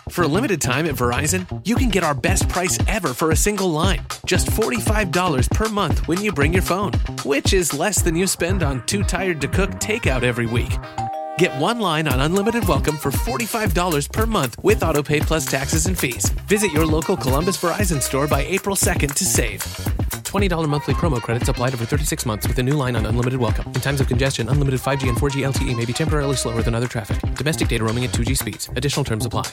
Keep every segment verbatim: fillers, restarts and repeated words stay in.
For a limited time at Verizon, you can get our best price ever for a single line. Just forty-five dollars per month when you bring your phone, which is less than you spend on Too Tired to Cook takeout every week. Get one line on Unlimited Welcome for forty-five dollars per month with AutoPay plus taxes and fees. Visit your local Columbus Verizon store by April second to save. twenty dollars monthly promo credits applied over thirty-six months with a new line on Unlimited Welcome. In times of congestion, unlimited five G and four G L T E may be temporarily slower than other traffic. Domestic data roaming at two G speeds. Additional terms apply.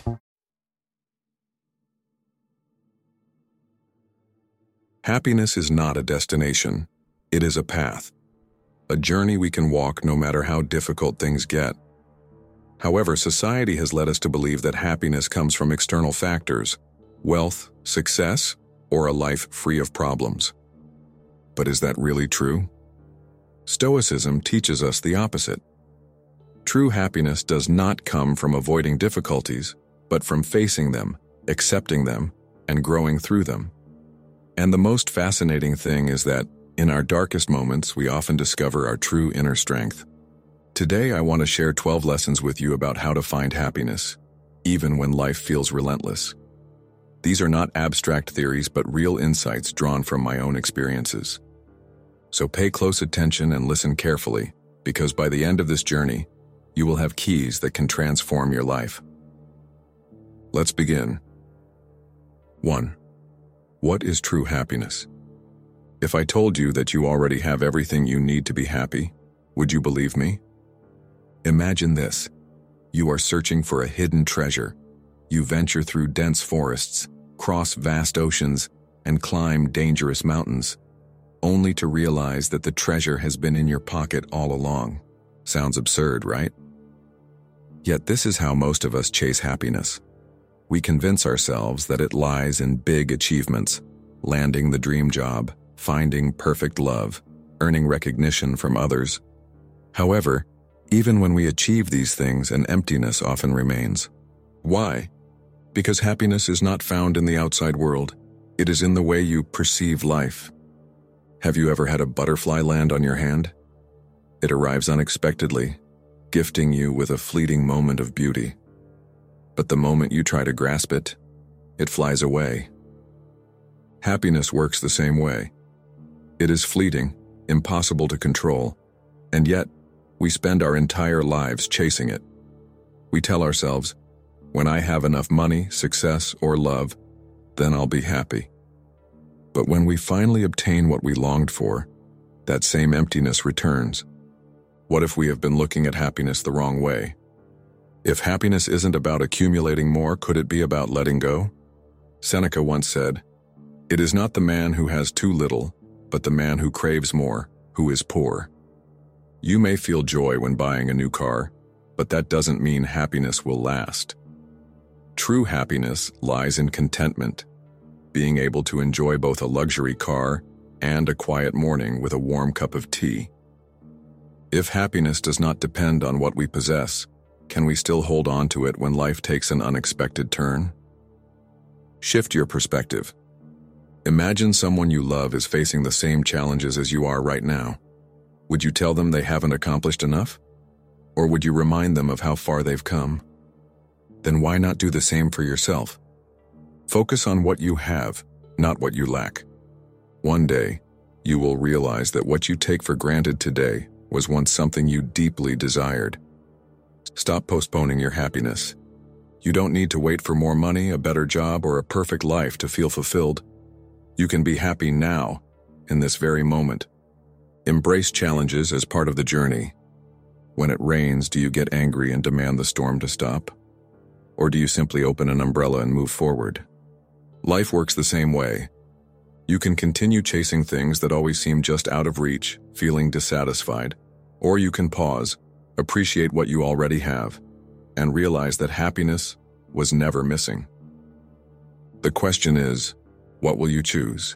Happiness is not a destination. It is a path. A journey we can walk no matter how difficult things get. However, society has led us to believe that happiness comes from external factors, wealth, success, or a life free of problems. But is that really true? Stoicism teaches us the opposite. True happiness does not come from avoiding difficulties, but from facing them, accepting them, and growing through them. And the most fascinating thing is that, in our darkest moments, we often discover our true inner strength. Today, I want to share twelve lessons with you about how to find happiness, even when life feels relentless. These are not abstract theories, but real insights drawn from my own experiences. So pay close attention and listen carefully, because by the end of this journey, you will have keys that can transform your life. Let's begin. one. What is true happiness? If I told you that you already have everything you need to be happy, would you believe me? Imagine this. You are searching for a hidden treasure. You venture through dense forests, cross vast oceans, and climb dangerous mountains, only to realize that the treasure has been in your pocket all along. Sounds absurd, right? Yet this is how most of us chase happiness. We convince ourselves that it lies in big achievements, landing the dream job, finding perfect love, earning recognition from others. However, even when we achieve these things, an emptiness often remains. Why? Because happiness is not found in the outside world. It is in the way you perceive life. Have you ever had a butterfly land on your hand? It arrives unexpectedly, gifting you with a fleeting moment of beauty. But the moment you try to grasp it, it flies away. Happiness works the same way. It is fleeting, impossible to control, and yet we spend our entire lives chasing it. We tell ourselves, when I have enough money, success, or love, then I'll be happy. But when we finally obtain what we longed for, that same emptiness returns. What if we have been looking at happiness the wrong way? If happiness isn't about accumulating more, could it be about letting go? Seneca once said, "It is not the man who has too little, but the man who craves more, who is poor." You may feel joy when buying a new car, but that doesn't mean happiness will last. True happiness lies in contentment, being able to enjoy both a luxury car and a quiet morning with a warm cup of tea. If happiness does not depend on what we possess, can we still hold on to it when life takes an unexpected turn? Shift your perspective. Imagine someone you love is facing the same challenges as you are right now. Would you tell them they haven't accomplished enough? Or would you remind them of how far they've come? Then why not do the same for yourself? Focus on what you have, not what you lack. One day, you will realize that what you take for granted today was once something you deeply desired. Stop postponing your happiness. You don't need to wait for more money, a better job, or a perfect life to feel fulfilled. You can be happy now, in this very moment. Embrace challenges as part of the journey. When it rains, do you get angry and demand the storm to stop? Or do you simply open an umbrella and move forward? Life works the same way. You can continue chasing things that always seem just out of reach, feeling dissatisfied. Or you can pause, appreciate what you already have, and realize that happiness was never missing. The question is, what will you choose?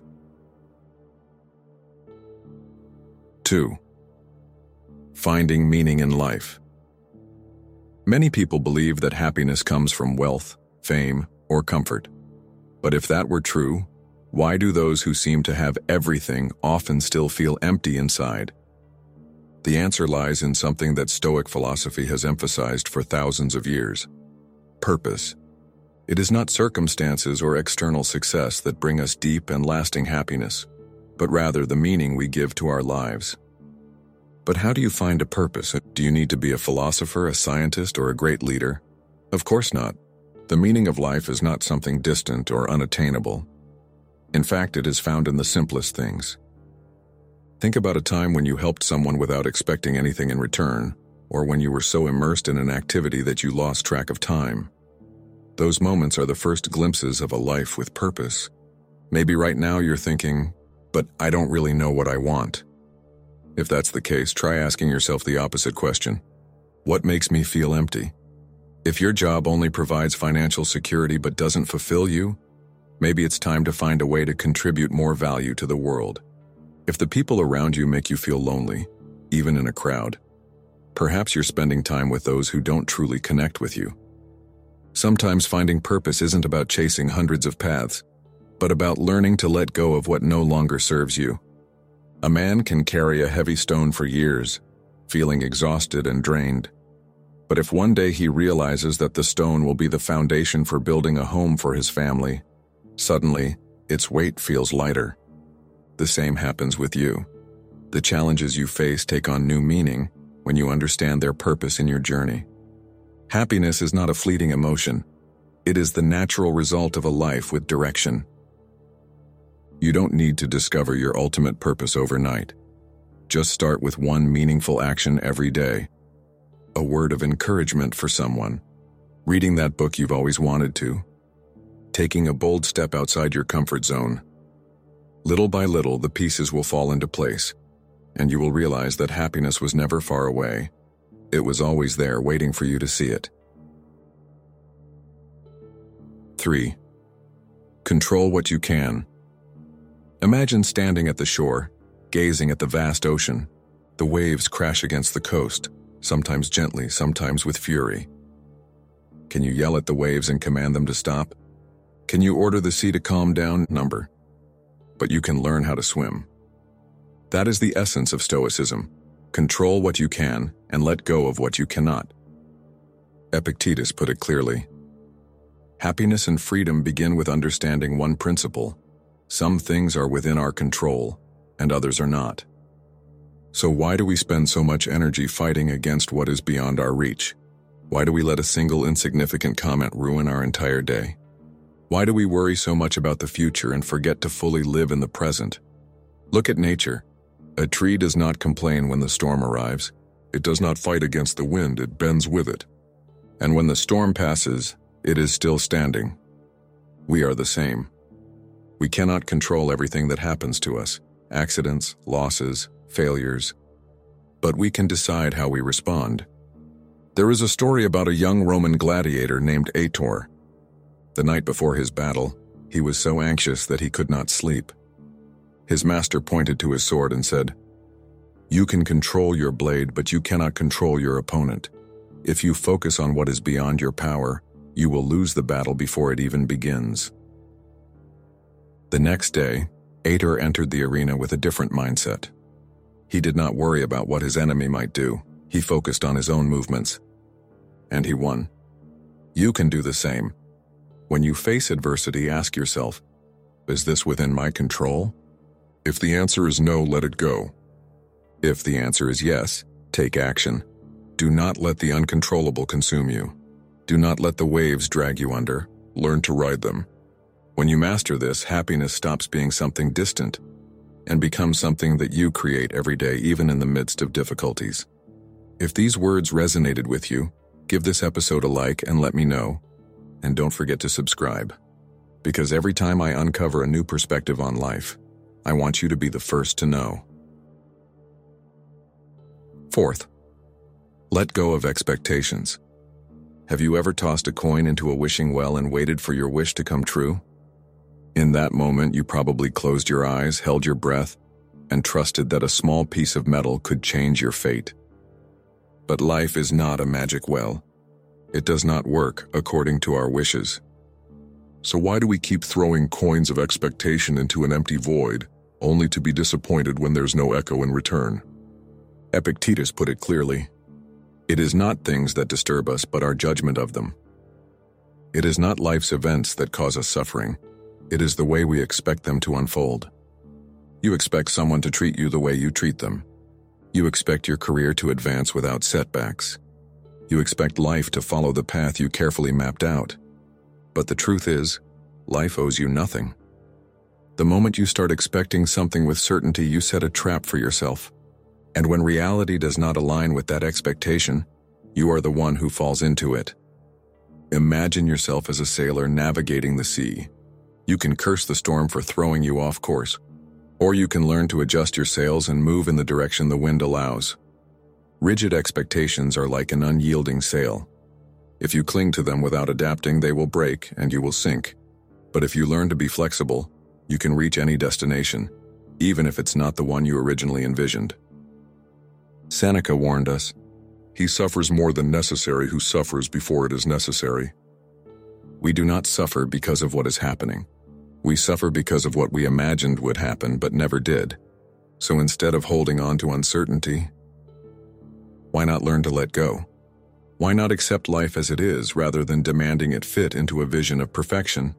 two. Finding meaning in life. Many people believe that happiness comes from wealth, fame, or comfort. But if that were true, why do those who seem to have everything often still feel empty inside? The answer lies in something that Stoic philosophy has emphasized for thousands of years: purpose. It is not circumstances or external success that bring us deep and lasting happiness, but rather the meaning we give to our lives. But how do you find a purpose? Do you need to be a philosopher, a scientist, or a great leader? Of course not. The meaning of life is not something distant or unattainable. In fact, it is found in the simplest things. Think about a time when you helped someone without expecting anything in return, or when you were so immersed in an activity that you lost track of time. Those moments are the first glimpses of a life with purpose. Maybe right now you're thinking, but I don't really know what I want. If that's the case, try asking yourself the opposite question. What makes me feel empty? If your job only provides financial security but doesn't fulfill you, maybe it's time to find a way to contribute more value to the world. If the people around you make you feel lonely, even in a crowd, perhaps you're spending time with those who don't truly connect with you. Sometimes finding purpose isn't about chasing hundreds of paths, but about learning to let go of what no longer serves you. A man can carry a heavy stone for years, feeling exhausted and drained. But if one day he realizes that the stone will be the foundation for building a home for his family, suddenly, its weight feels lighter. The same happens with you. The challenges you face take on new meaning when you understand their purpose in your journey. Happiness is not a fleeting emotion. It is the natural result of a life with direction. You don't need to discover your ultimate purpose overnight. Just start with one meaningful action every day. A word of encouragement for someone. Reading that book you've always wanted to. Taking a bold step outside your comfort zone. Little by little, the pieces will fall into place, and you will realize that happiness was never far away. It was always there, waiting for you to see it. three. Control what you can. Imagine standing at the shore, gazing at the vast ocean. The waves crash against the coast, sometimes gently, sometimes with fury. Can you yell at the waves and command them to stop? Can you order the sea to calm down? Number. But you can learn how to swim. That is the essence of Stoicism. Control what you can and let go of what you cannot. Epictetus put it clearly. Happiness and freedom begin with understanding one principle. Some things are within our control, and others are not. So why do we spend so much energy fighting against what is beyond our reach? Why do we let a single insignificant comment ruin our entire day? Why do we worry so much about the future and forget to fully live in the present? Look at nature. A tree does not complain when the storm arrives. It does not fight against the wind, it bends with it. And when the storm passes, it is still standing. We are the same. We cannot control everything that happens to us, accidents, losses, failures, but we can decide how we respond. There is a story about a young Roman gladiator named Ator. The night before his battle, he was so anxious that he could not sleep. His master pointed to his sword and said, "You can control your blade, but you cannot control your opponent. If you focus on what is beyond your power, you will lose the battle before it even begins." The next day, Ator entered the arena with a different mindset. He did not worry about what his enemy might do. He focused on his own movements. And he won. You can do the same. When you face adversity, ask yourself, is this within my control? If the answer is no, let it go. If the answer is yes, take action. Do not let the uncontrollable consume you. Do not let the waves drag you under. Learn to ride them. When you master this, happiness stops being something distant and becomes something that you create every day, even in the midst of difficulties. If these words resonated with you, give this episode a like and let me know. And don't forget to subscribe. Because every time I uncover a new perspective on life, I want you to be the first to know. Fourth, let go of expectations. Have you ever tossed a coin into a wishing well and waited for your wish to come true? In that moment, you probably closed your eyes, held your breath, and trusted that a small piece of metal could change your fate. But life is not a magic well. It does not work according to our wishes. So why do we keep throwing coins of expectation into an empty void, only to be disappointed when there's no echo in return? Epictetus put it clearly. It is not things that disturb us, but our judgment of them. It is not life's events that cause us suffering. It is the way we expect them to unfold. You expect someone to treat you the way you treat them. You expect your career to advance without setbacks. You expect life to follow the path you carefully mapped out. But the truth is, life owes you nothing. The moment you start expecting something with certainty, you set a trap for yourself. And when reality does not align with that expectation, you are the one who falls into it. Imagine yourself as a sailor navigating the sea. You can curse the storm for throwing you off course, or you can learn to adjust your sails and move in the direction the wind allows. Rigid expectations are like an unyielding sail. If you cling to them without adapting, they will break and you will sink. But if you learn to be flexible, you can reach any destination, even if it's not the one you originally envisioned. Seneca warned us, "He suffers more than necessary who suffers before it is necessary." We do not suffer because of what is happening. We suffer because of what we imagined would happen but never did. So instead of holding on to uncertainty, why not learn to let go? Why not accept life as it is rather than demanding it fit into a vision of perfection?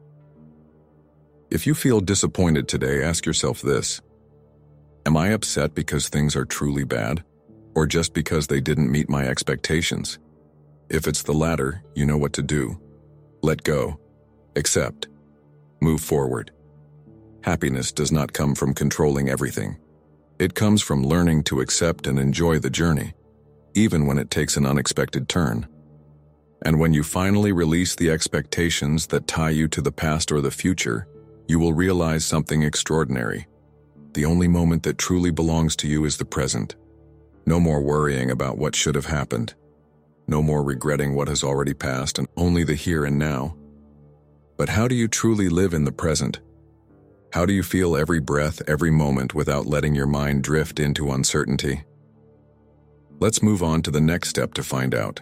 If you feel disappointed today, ask yourself this: am I upset because things are truly bad, or just because they didn't meet my expectations? If it's the latter, you know what to do. Let go. Accept. Move forward. Happiness does not come from controlling everything. It comes from learning to accept and enjoy the journey, even when it takes an unexpected turn. And when you finally release the expectations that tie you to the past or the future, you will realize something extraordinary. The only moment that truly belongs to you is the present. No more worrying about what should have happened. No more regretting what has already passed, and only the here and now. But how do you truly live in the present? How do you feel every breath, every moment without letting your mind drift into uncertainty? Let's move on to the next step to find out.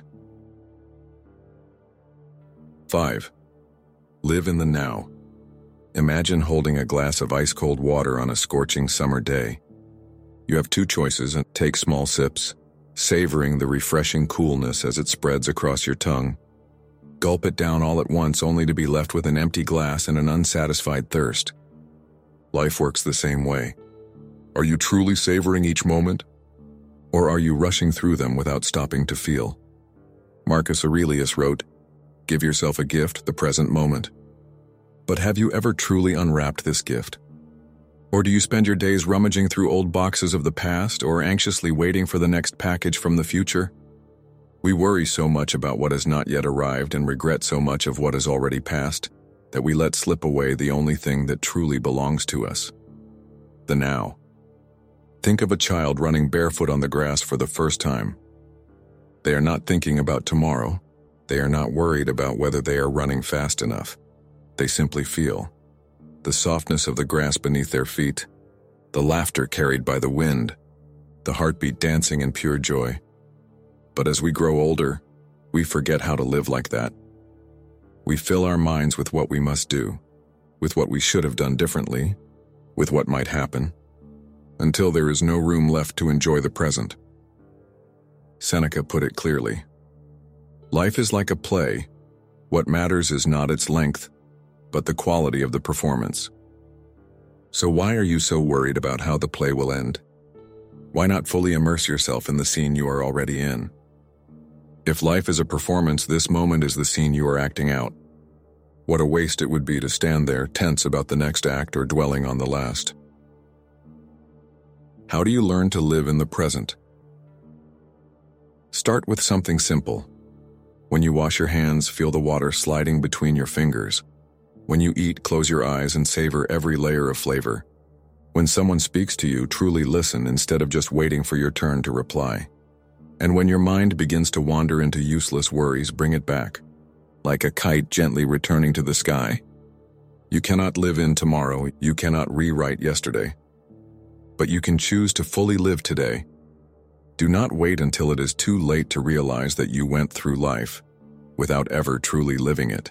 five. Live in the now. Imagine holding a glass of ice-cold water on a scorching summer day. You have two choices and take small sips, savoring the refreshing coolness as it spreads across your tongue. Gulp it down all at once only to be left with an empty glass and an unsatisfied thirst. Life works the same way. Are you truly savoring each moment? Or are you rushing through them without stopping to feel? Marcus Aurelius wrote, "Give yourself a gift, the present moment." But have you ever truly unwrapped this gift? Or do you spend your days rummaging through old boxes of the past or anxiously waiting for the next package from the future? We worry so much about what has not yet arrived and regret so much of what has already passed that we let slip away the only thing that truly belongs to us: the now. Think of a child running barefoot on the grass for the first time. They are not thinking about tomorrow. They are not worried about whether they are running fast enough. They simply feel the softness of the grass beneath their feet, the laughter carried by the wind, the heartbeat dancing in pure joy. But as we grow older, we forget how to live like that. We fill our minds with what we must do, with what we should have done differently, with what might happen, until there is no room left to enjoy the present. Seneca put it clearly. Life is like a play. What matters is not its length, but the quality of the performance. So why are you so worried about how the play will end? Why not fully immerse yourself in the scene you are already in? If life is a performance, this moment is the scene you are acting out. What a waste it would be to stand there, tense about the next act or dwelling on the last. How do you learn to live in the present? Start with something simple. When you wash your hands, feel the water sliding between your fingers. When you eat, close your eyes and savor every layer of flavor. When someone speaks to you, truly listen instead of just waiting for your turn to reply. And when your mind begins to wander into useless worries, bring it back, like a kite gently returning to the sky. You cannot live in tomorrow, you cannot rewrite yesterday. But you can choose to fully live today. Do not wait until it is too late to realize that you went through life without ever truly living it.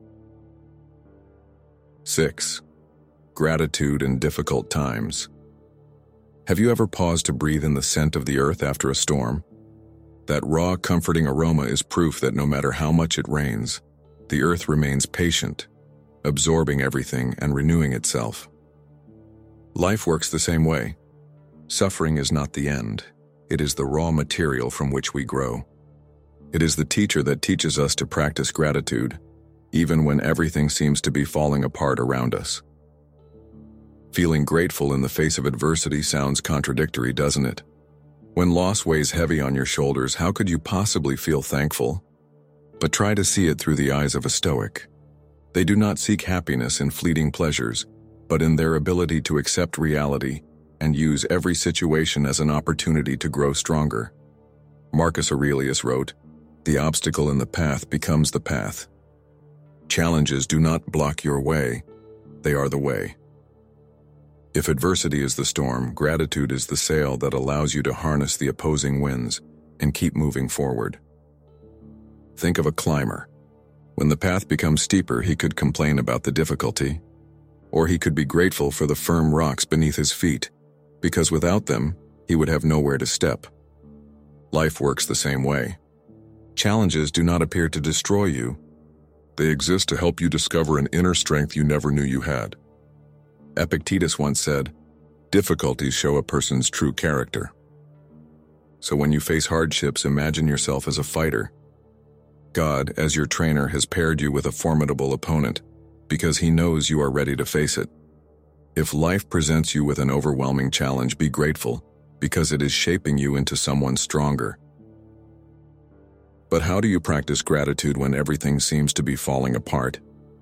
six. Gratitude in difficult times. Have you ever paused to breathe in the scent of the earth after a storm? That raw, comforting aroma is proof that no matter how much it rains, The earth remains patient, absorbing everything and renewing itself. Life works the same way. Suffering is not the end. It is the raw material from which we grow. It is the teacher that teaches us to practice gratitude, even when everything seems to be falling apart around us. Feeling grateful in the face of adversity sounds contradictory, doesn't it? When loss weighs heavy on your shoulders, how could you possibly feel thankful? But try to see it through the eyes of a Stoic. They do not seek happiness in fleeting pleasures, but in their ability to accept reality and use every situation as an opportunity to grow stronger. Marcus Aurelius wrote, "The obstacle in the path becomes the path." Challenges do not block your way, they are the way. If adversity is the storm, gratitude is the sail that allows you to harness the opposing winds and keep moving forward. Think of a climber. When the path becomes steeper, he could complain about the difficulty, or he could be grateful for the firm rocks beneath his feet, because without them, he would have nowhere to step. Life works the same way. Challenges do not appear to destroy you. They exist to help you discover an inner strength you never knew you had. Epictetus once said, "Difficulties show a person's true character." So when you face hardships, imagine yourself as a fighter. God, as your trainer, has paired you with a formidable opponent because he knows you are ready to face it. If life presents you with an overwhelming challenge, be grateful because it is shaping you into someone stronger. But how do you practice gratitude when everything seems to be falling apart?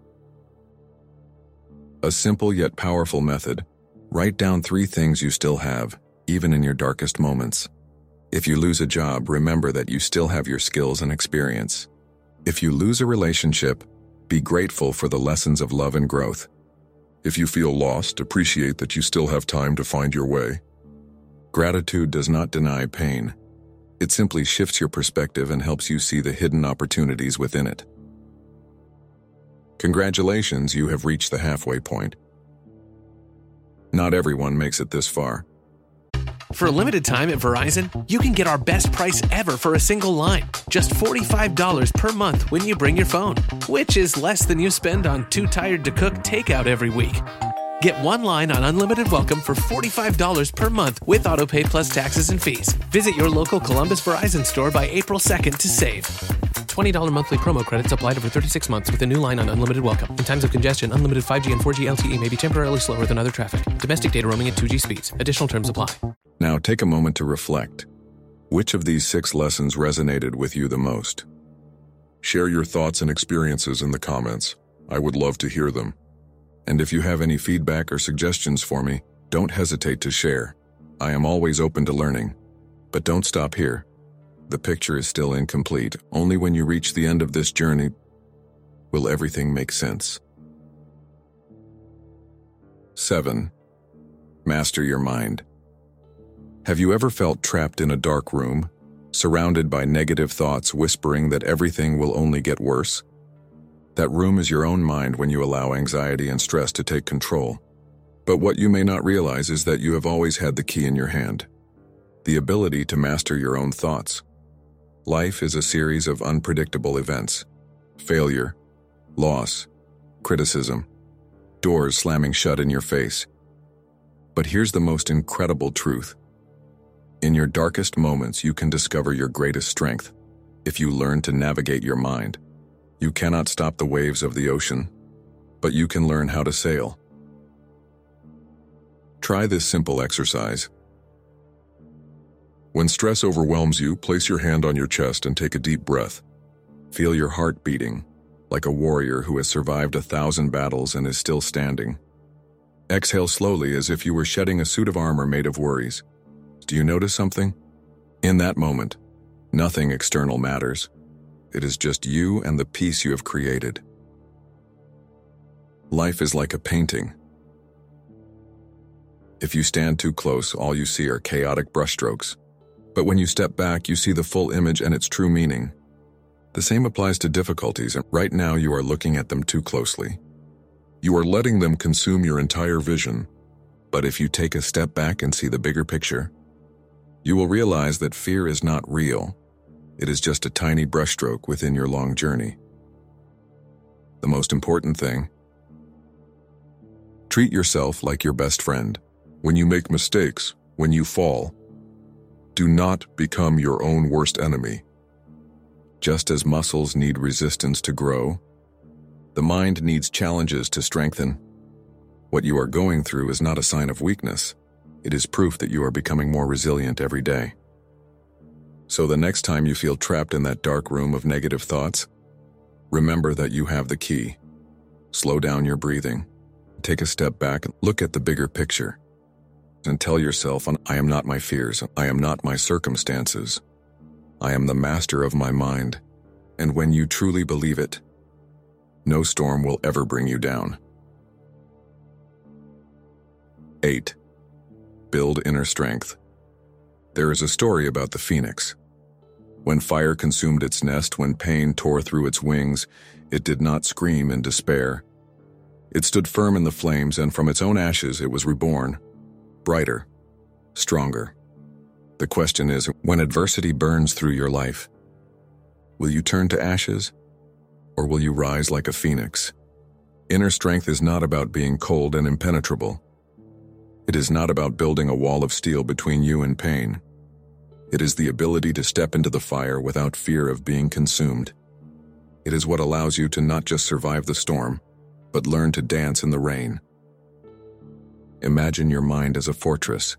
A simple yet powerful method: write down three things you still have, even in your darkest moments. If you lose a job, remember that you still have your skills and experience. If you lose a relationship, be grateful for the lessons of love and growth. If you feel lost, appreciate that you still have time to find your way. Gratitude does not deny pain. It simply shifts your perspective and helps you see the hidden opportunities within it. Congratulations, you have reached the halfway point. Not everyone makes it this far. For a limited time at Verizon, you can get our best price ever for a single line. Just forty-five dollars per month when you bring your phone, which is less than you spend on Too Tired to Cook takeout every week. Get one line on Unlimited Welcome for forty-five dollars per month with AutoPay plus taxes and fees. Visit your local Columbus Verizon store by April second to save. twenty dollars monthly promo credits applied over thirty-six months with a new line on Unlimited Welcome. In times of congestion, unlimited five G and four G L T E may be temporarily slower than other traffic. Domestic data roaming at two G speeds. Additional terms apply. Now take a moment to reflect. Which of these six lessons resonated with you the most? Share your thoughts and experiences in the comments. I would love to hear them. And if you have any feedback or suggestions for me, don't hesitate to share. I am always open to learning. But don't stop here. The picture is still incomplete. Only when you reach the end of this journey will everything make sense. seven. Master your mind. Have you ever felt trapped in a dark room, surrounded by negative thoughts whispering that everything will only get worse? That room is your own mind when you allow anxiety and stress to take control. But what you may not realize is that you have always had the key in your hand: the ability to master your own thoughts. Life is a series of unpredictable events: failure, loss, criticism, doors slamming shut in your face. But here's the most incredible truth. In your darkest moments, you can discover your greatest strength. If you learn to navigate your mind, you cannot stop the waves of the ocean, but you can learn how to sail. Try this simple exercise. When stress overwhelms you, place your hand on your chest and take a deep breath. Feel your heart beating, like a warrior who has survived a thousand battles and is still standing. Exhale slowly as if you were shedding a suit of armor made of worries. Do you notice something? In that moment, nothing external matters. It is just you and the peace you have created. Life is like a painting. If you stand too close, all you see are chaotic brushstrokes. But when you step back, you see the full image and its true meaning. The same applies to difficulties, and right now you are looking at them too closely. You are letting them consume your entire vision. But if you take a step back and see the bigger picture, you will realize that fear is not real. It is just a tiny brushstroke within your long journey. The most important thing: treat yourself like your best friend. When you make mistakes, when you fall, do not become your own worst enemy. Just as muscles need resistance to grow, the mind needs challenges to strengthen. What you are going through is not a sign of weakness. It is proof that you are becoming more resilient every day. So the next time you feel trapped in that dark room of negative thoughts, remember that you have the key. Slow down your breathing. Take a step back and look at the bigger picture. And tell yourself, I am not my fears. I am not my circumstances. I am the master of my mind. And when you truly believe it, no storm will ever bring you down. eight. Build inner strength. There is a story about the phoenix. When fire consumed its nest, when pain tore through its wings, it did not scream in despair. It stood firm in the flames, and from its own ashes it was reborn, brighter, stronger. The question is, when adversity burns through your life, will you turn to ashes, or will you rise like a phoenix? Inner strength is not about being cold and impenetrable. It is not about building a wall of steel between you and pain. It is the ability to step into the fire without fear of being consumed. It is what allows you to not just survive the storm, but learn to dance in the rain. Imagine your mind as a fortress.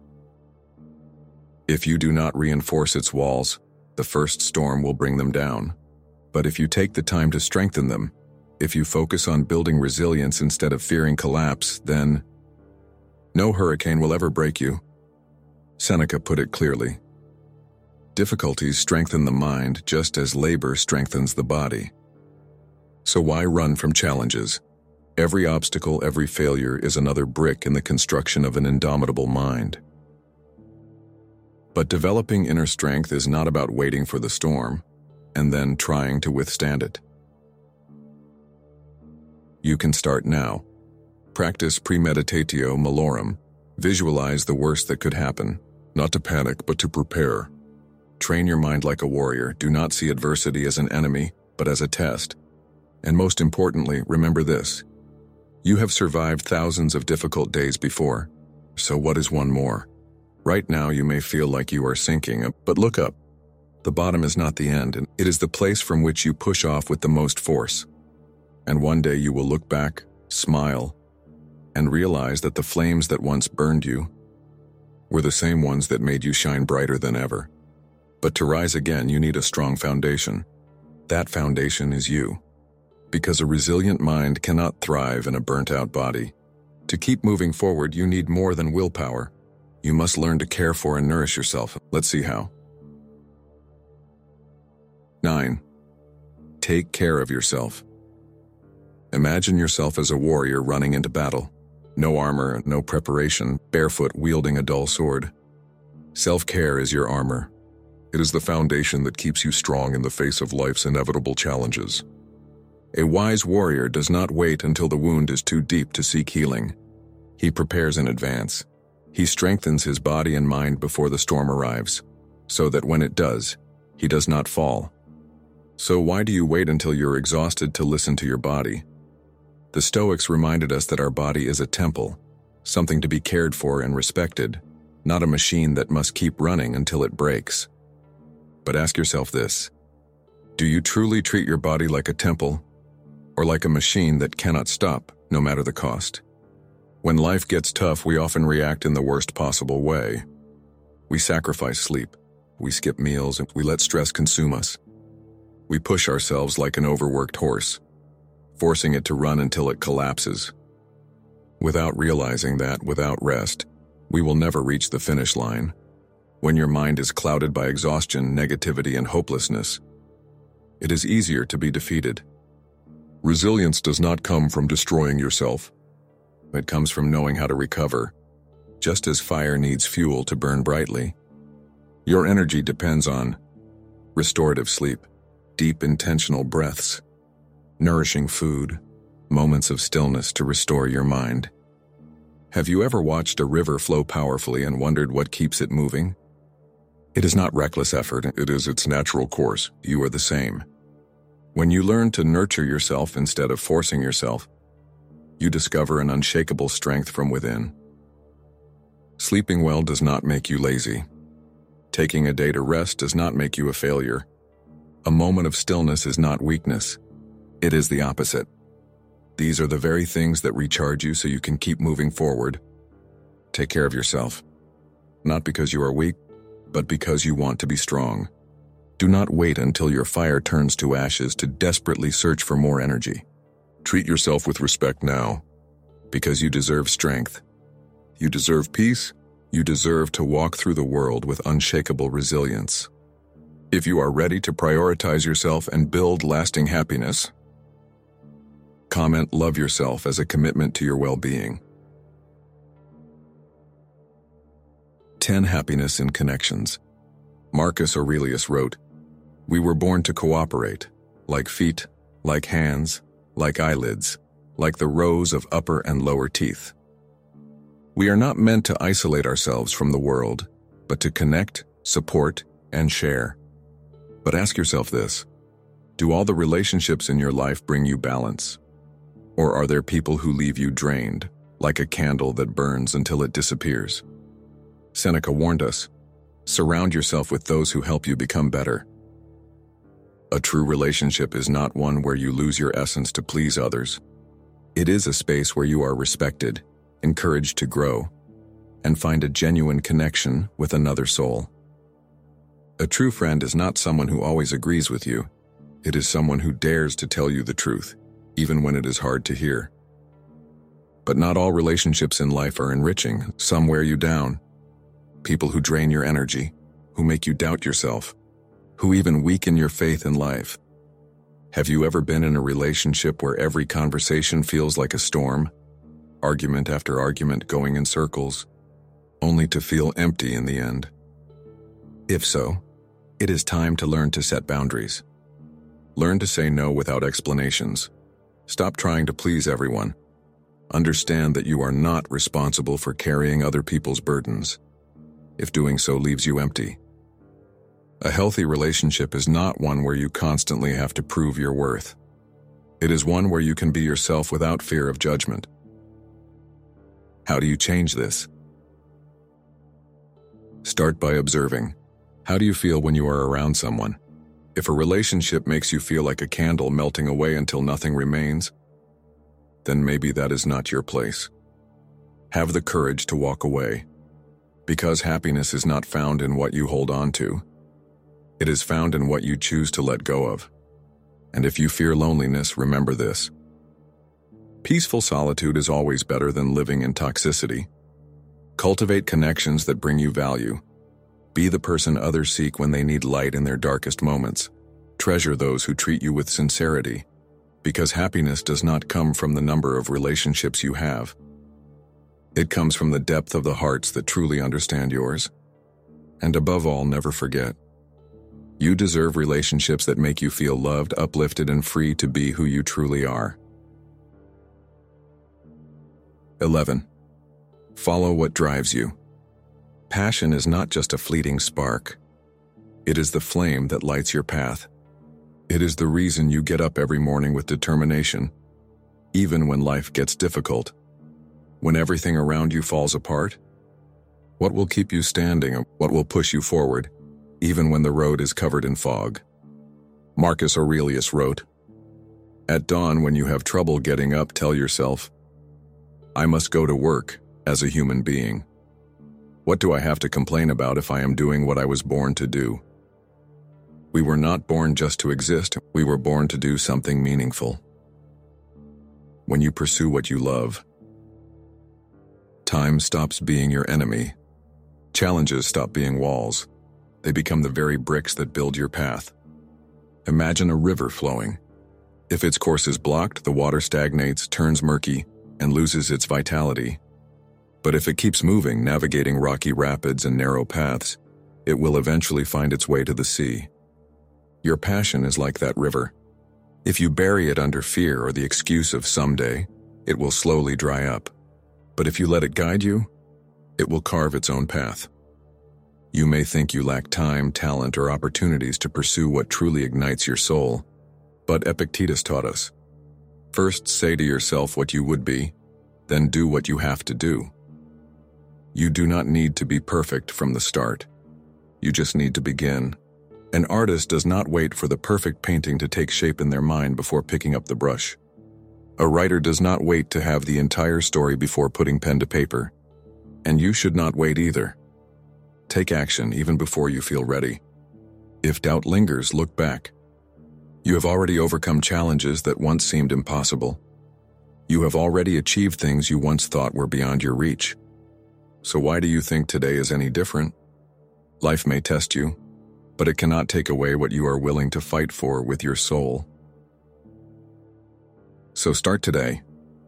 If you do not reinforce its walls, the first storm will bring them down. But if you take the time to strengthen them, if you focus on building resilience instead of fearing collapse, then no hurricane will ever break you. Seneca put it clearly. Difficulties strengthen the mind just as labor strengthens the body. So why run from challenges? Every obstacle, every failure is another brick in the construction of an indomitable mind. But developing inner strength is not about waiting for the storm and then trying to withstand it. You can start now. Practice premeditatio malorum. Visualize the worst that could happen, not to panic but to prepare. Train your mind like a warrior. Do not see adversity as an enemy, but as a test. And most importantly, remember this: you have survived thousands of difficult days before, so what is one more? Right now you may feel like you are sinking, but look up. The bottom is not the end, and it is the place from which you push off with the most force. And one day you will look back, smile, and realize that the flames that once burned you were the same ones that made you shine brighter than ever. But to rise again, you need a strong foundation. That foundation is you. Because a resilient mind cannot thrive in a burnt-out body. To keep moving forward, you need more than willpower. You must learn to care for and nourish yourself. Let's see how. nine. Take care of yourself. Imagine yourself as a warrior running into battle. No armor, no preparation, barefoot wielding a dull sword. Self-care is your armor. It is the foundation that keeps you strong in the face of life's inevitable challenges. A wise warrior does not wait until the wound is too deep to seek healing. He prepares in advance. He strengthens his body and mind before the storm arrives, so that when it does, he does not fall. So why do you wait until you're exhausted to listen to your body? The Stoics reminded us that our body is a temple, something to be cared for and respected, not a machine that must keep running until it breaks. But ask yourself this: do you truly treat your body like a temple, or like a machine that cannot stop, no matter the cost? When life gets tough, we often react in the worst possible way. We sacrifice sleep, we skip meals, and we let stress consume us. We push ourselves like an overworked horse, forcing it to run until it collapses. Without realizing that, without rest, we will never reach the finish line. When your mind is clouded by exhaustion, negativity, and hopelessness, it is easier to be defeated. Resilience does not come from destroying yourself. It comes from knowing how to recover, just as fire needs fuel to burn brightly. Your energy depends on restorative sleep, deep intentional breaths, nourishing food, moments of stillness to restore your mind. Have you ever watched a river flow powerfully and wondered what keeps it moving? It is not reckless effort, it is its natural course. You are the same. When you learn to nurture yourself instead of forcing yourself, you discover an unshakable strength from within. Sleeping well does not make you lazy. Taking a day to rest does not make you a failure. A moment of stillness is not weakness. It is the opposite. These are the very things that recharge you so you can keep moving forward. Take care of yourself. Not because you are weak, but because you want to be strong. Do not wait until your fire turns to ashes to desperately search for more energy. Treat yourself with respect now, because you deserve strength. You deserve peace. You deserve to walk through the world with unshakable resilience. If you are ready to prioritize yourself and build lasting happiness, comment "Love yourself" as a commitment to your well-being. ten Happiness in Connections. Marcus Aurelius wrote, "We were born to cooperate, like feet, like hands, like eyelids, like the rows of upper and lower teeth. We are not meant to isolate ourselves from the world, but to connect, support, and share." But ask yourself this: do all the relationships in your life bring you balance? Or are there people who leave you drained, like a candle that burns until it disappears? Seneca warned us, surround yourself with those who help you become better. A true relationship is not one where you lose your essence to please others. It is a space where you are respected, encouraged to grow, and find a genuine connection with another soul. A true friend is not someone who always agrees with you. It is someone who dares to tell you the truth, even when it is hard to hear. But not all relationships in life are enriching. Some wear you down. People who drain your energy, who make you doubt yourself, who even weaken your faith in life. Have you ever been in a relationship where every conversation feels like a storm, argument after argument going in circles, only to feel empty in the end? If so, it is time to learn to set boundaries. Learn to say no without explanations. Stop trying to please everyone. Understand that you are not responsible for carrying other people's burdens, if doing so leaves you empty. A healthy relationship is not one where you constantly have to prove your worth. It is one where you can be yourself without fear of judgment. How do you change this? Start by observing. How do you feel when you are around someone? If a relationship makes you feel like a candle melting away until nothing remains, then maybe that is not your place. Have the courage to walk away, because happiness is not found in what you hold on to. It is found in what you choose to let go of. And if you fear loneliness, remember this: peaceful solitude is always better than living in toxicity. Cultivate connections that bring you value. Be the person others seek when they need light in their darkest moments. Treasure those who treat you with sincerity, because happiness does not come from the number of relationships you have. It comes from the depth of the hearts that truly understand yours. And above all, never forget: you deserve relationships that make you feel loved, uplifted, and free to be who you truly are. eleven. Follow what drives you. Passion is not just a fleeting spark. It is the flame that lights your path. It is the reason you get up every morning with determination, even when life gets difficult. When everything around you falls apart, what will keep you standing? What will push you forward, even when the road is covered in fog? Marcus Aurelius wrote, "At dawn, when you have trouble getting up, tell yourself, 'I must go to work as a human being. What do I have to complain about if I am doing what I was born to do?' We were not born just to exist. We were born to do something meaningful." When you pursue what you love, time stops being your enemy. Challenges stop being walls. They become the very bricks that build your path. Imagine a river flowing. If its course is blocked, the water stagnates, turns murky, and loses its vitality. But if it keeps moving, navigating rocky rapids and narrow paths, it will eventually find its way to the sea. Your passion is like that river. If you bury it under fear or the excuse of someday, it will slowly dry up. But if you let it guide you, it will carve its own path. You may think you lack time, talent, or opportunities to pursue what truly ignites your soul, But Epictetus taught us, first say to yourself what you would be, then do what you have to do. You do not need to be perfect from the start. You just need to begin. An artist does not wait for the perfect painting to take shape in their mind before picking up the brush. A writer does not wait to have the entire story before putting pen to paper. And you should not wait either. Take action even before you feel ready. If doubt lingers, look back. You have already overcome challenges that once seemed impossible. You have already achieved things you once thought were beyond your reach. So why do you think today is any different? Life may test you, but it cannot take away what you are willing to fight for with your soul. So start today.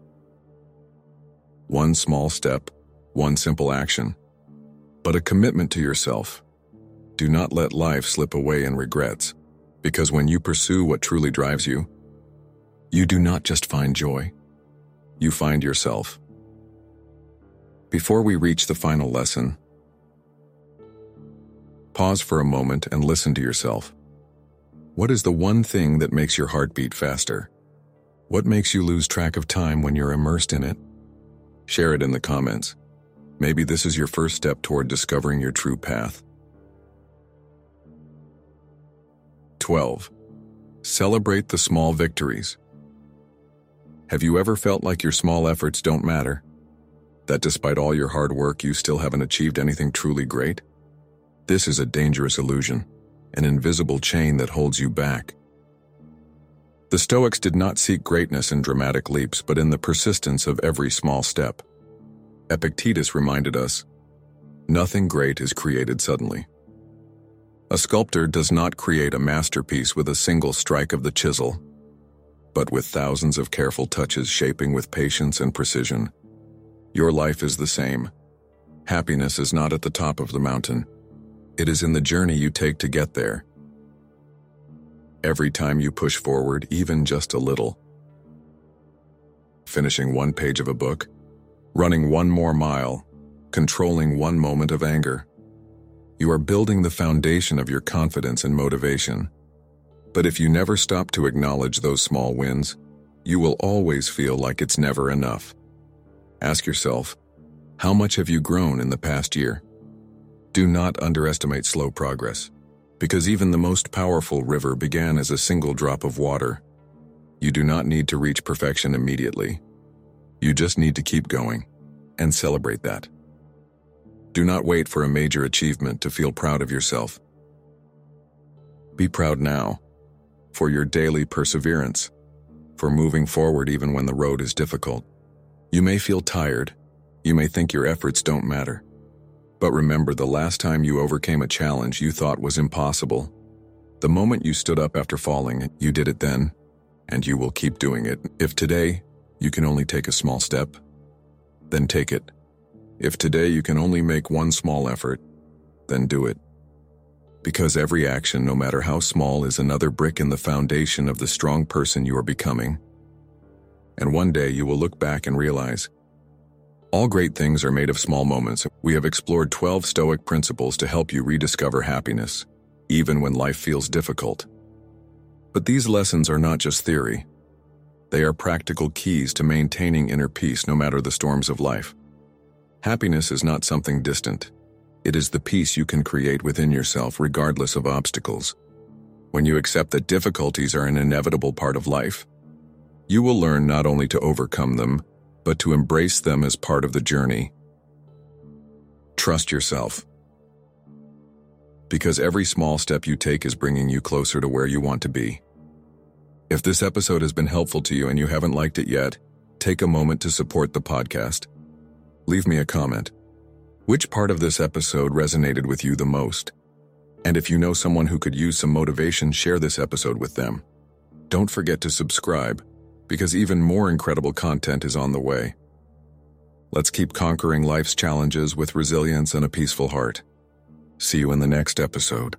One small step, one simple action, but a commitment to yourself. Do not let life slip away in regrets, because when you pursue what truly drives you, you do not just find joy, you find yourself. Before we reach the final lesson, pause for a moment and listen to yourself. What is the one thing that makes your heart beat faster? What makes you lose track of time when you're immersed in it? Share it in the comments. Maybe this is your first step toward discovering your true path. twelve. Celebrate the small victories. Have you ever felt like your small efforts don't matter? That despite all your hard work, you still haven't achieved anything truly great? This is a dangerous illusion, an invisible chain that holds you back. The Stoics did not seek greatness in dramatic leaps, but in the persistence of every small step. Epictetus reminded us, nothing great is created suddenly. A sculptor does not create a masterpiece with a single strike of the chisel, but with thousands of careful touches shaping with patience and precision. Your life is the same. Happiness is not at the top of the mountain. It is in the journey you take to get there. Every time you push forward, even just a little, finishing one page of a book, running one more mile, controlling one moment of anger, you are building the foundation of your confidence and motivation. But if you never stop to acknowledge those small wins, you will always feel like it's never enough. Ask yourself, how much have you grown in the past year? Do not underestimate slow progress, because even the most powerful river began as a single drop of water. You do not need to reach perfection immediately. You just need to keep going and celebrate that. Do not wait for a major achievement to feel proud of yourself. Be proud now for your daily perseverance, for moving forward even when the road is difficult. You may feel tired, you may think your efforts don't matter, but remember the last time you overcame a challenge you thought was impossible. The moment you stood up after falling, you did it then, and you will keep doing it. If today you can only take a small step, then take it. If today you can only make one small effort, then do it. Because every action, no matter how small, is another brick in the foundation of the strong person you are becoming. And one day you will look back and realize, all great things are made of small moments. We have explored twelve Stoic principles to help you rediscover happiness, even when life feels difficult. But these lessons are not just theory. They are practical keys to maintaining inner peace no matter the storms of life. Happiness is not something distant. It is the peace you can create within yourself regardless of obstacles. When you accept that difficulties are an inevitable part of life, you will learn not only to overcome them, but to embrace them as part of the journey. Trust yourself, because every small step you take is bringing you closer to where you want to be. If this episode has been helpful to you and you haven't liked it yet, take a moment to support the podcast. Leave me a comment. Which part of this episode resonated with you the most? And if you know someone who could use some motivation, share this episode with them. Don't forget to subscribe, because even more incredible content is on the way. Let's keep conquering life's challenges with resilience and a peaceful heart. See you in the next episode.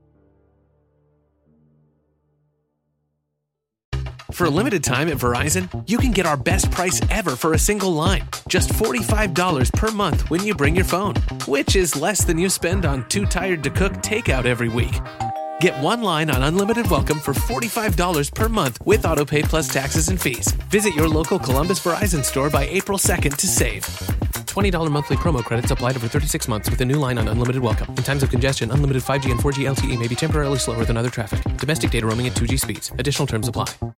For a limited time at Verizon, you can get our best price ever for a single line. Just forty-five dollars per month when you bring your phone, which is less than you spend on Too Tired to Cook takeout every week. Get one line on Unlimited Welcome for forty-five dollars per month with AutoPay plus taxes and fees. Visit your local Columbus Verizon store by April second to save. twenty dollars monthly promo credits applied over thirty-six months with a new line on Unlimited Welcome. In times of congestion, unlimited five G and four G L T E may be temporarily slower than other traffic. Domestic data roaming at two G speeds. Additional terms apply.